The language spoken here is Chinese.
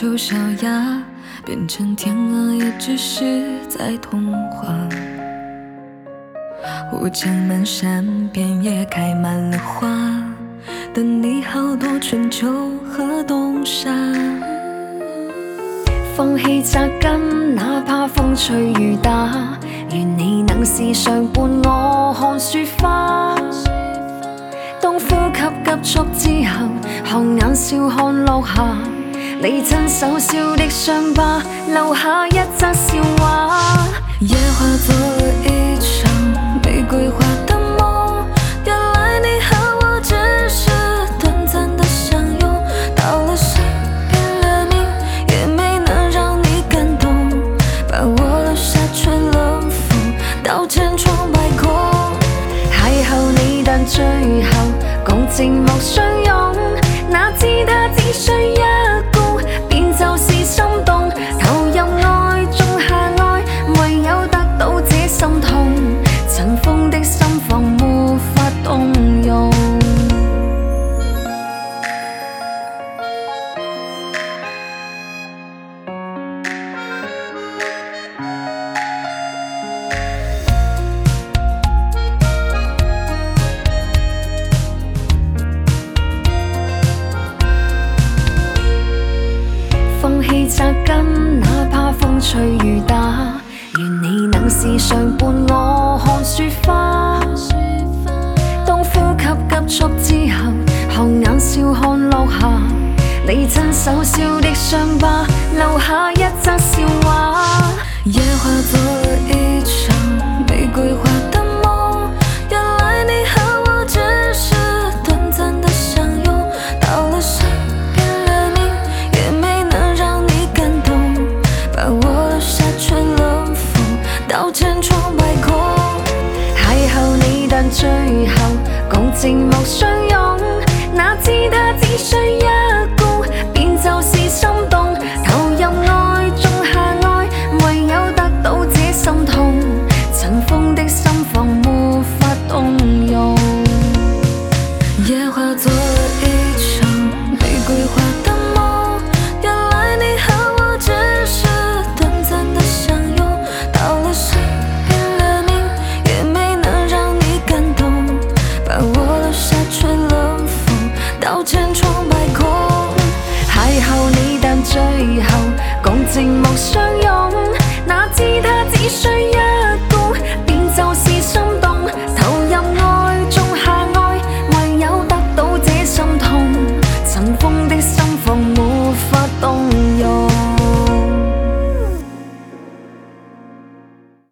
求小鸭，变成天鹅也只是在童话。护城门山边也开满了花，等你好多春秋和冬夏。 放棄扎根，哪怕風吹雨打，願你能時常伴我看雪花。當呼吸急促之後，看眼笑看落下，你親手燒的傷疤，留下一則笑話。 野化作了一場玫瑰花的夢，原來你和我只是短暫的相擁，到了身邊的你也沒能讓你感動，把我留下吹冷風，刀劍闖百孔。 邂逅你但最後共寂寞相擁，哪知他只需一꿈便就是心動，投入愛種下愛，唯有得到這心痛，塵封的心房沒法動容。放棄扎根，哪怕風吹雨打，願你能時常伴我看雪花。當呼吸急促之後，看眼笑看落下，你親手燒的傷疤，留下一則笑話。 野化作了一場玫瑰花的夢，原來你和我只是短暫的相擁，到了身邊的你也沒能讓你感動，把我留下吹冷風，刀劍闖百孔。 邂逅你但最後共寂寞相擁，哪知他只需一꿈便就是心動，投入愛種下愛，唯有得到這心痛，塵封的心房沒法動容。 野化作了一場玫瑰花的夢，原來你和我只是短暫的相擁，到了身邊的你也沒能讓你感動，把我留下吹冷風，刀劍闖百孔。 邂逅你但最後共寂寞相擁，哪知他只需一